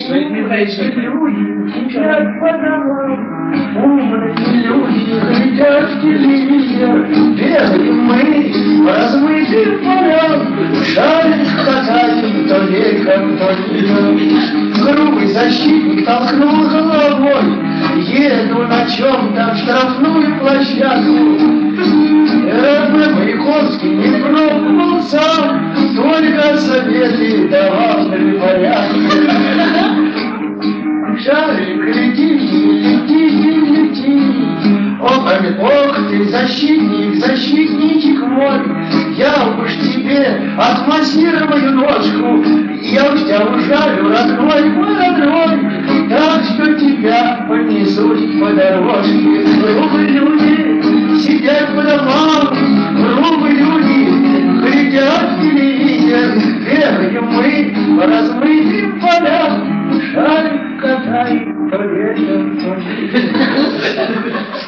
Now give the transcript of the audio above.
Умные люди сидят по домам, умные люди глядят в телевизор, бегаем мы по размытым полям, шарик катаем то веком, то летом. Грубый защитник толкнул головой, еду на чем-то в штрафную площадку. Маяковский не пробовал сам, только советы давал для порядка. Шарик, лети, лети, лети. Ох ты, защитник, защитничек мой, я уж тебе отмассирую ножку, я уж тебя ужалю, родной мой родной, так что тебя понесут по дорожке. Грубые люди сидят по домам, грубые люди глядят в телевизор, бегаем мы по размытым полям, шарик катай, то летом, то летом.